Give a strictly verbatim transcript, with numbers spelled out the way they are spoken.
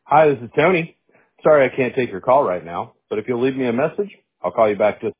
Hi, this is Tony. Sorry I can't take your call right now, but if you'll leave me a message, I'll call you back just